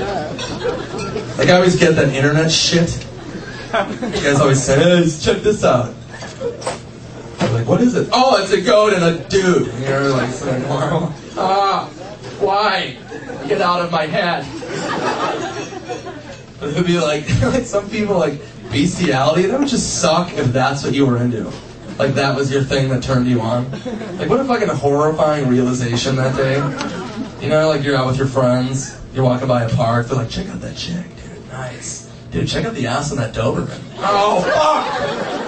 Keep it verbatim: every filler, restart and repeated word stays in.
Like, I always get that internet shit. You guys always say, hey, check this out. I'm like, what is it? Oh, it's a goat and a dude. And you're like, saying, wow. Ah, why? Get out of my head. But it would be like, like some people, like, bestiality, that would just suck if that's what you were into. Like, that was your thing that turned you on. Like, what a fucking horrifying realization that day. You know, like, you're out with your friends, you're walking by a park, they're like, check out that chick, dude, nice. Dude, check out the ass on that Doberman. Oh, fuck!